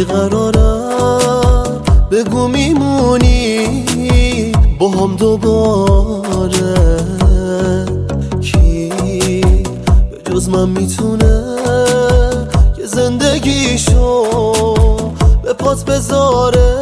بیقرارم، بگو میمونی با هم دوباره. کی به جز من میتونه که زندگیشو به پات بذاره؟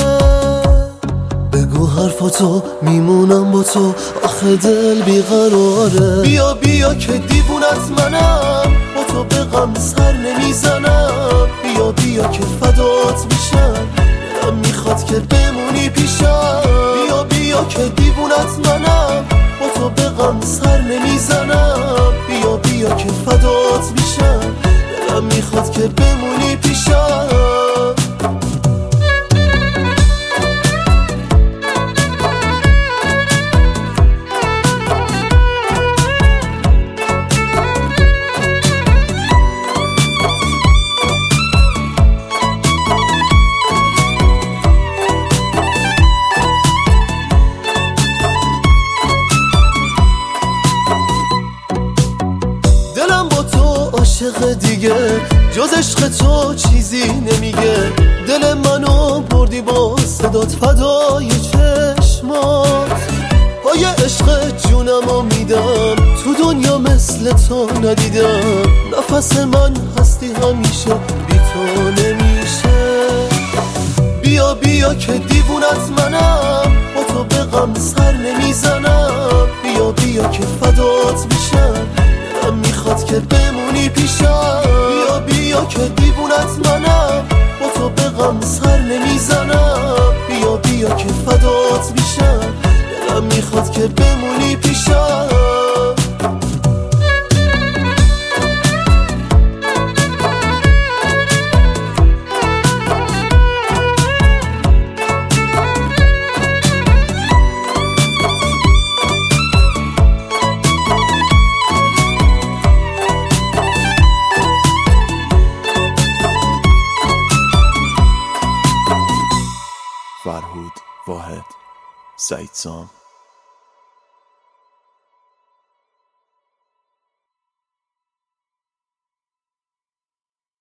بگو حرفاتو میمونم با تو، آخه دل بیقراره. بیا بیا که دیوونت منم، با تو به غم سر نمیزنم. بیا بیا که فدات میشم، دلم میخواد که بمونی پیشم. بیا بیا که دیوونت منم، با تو به غم سر نمیزنم. بیا بیا که فدات میشم، دلم میخواد که بمونی پیشم. عاشق دیگه جز عشق تو چیزی نمیگه. دل منو بردی با صدات فدای چشمات. پای عشق جونمو میدم، تو دنیا مثل تو ندیدم. نفس من هستی همیشه، بی تو نمیشه. بیا بیا که دیوونت منم، با تو به غم سر نمیزنم. بیا بیا که فدات میشم، دلم میخواد که بمونی پیشم. بیا بیا که دیوونت منم، با تو به غم سر نمیزنم. بیا بیا که فدات میشم، دلم میخواد که بمونی پیشم. فرهود واحد، سعید سام.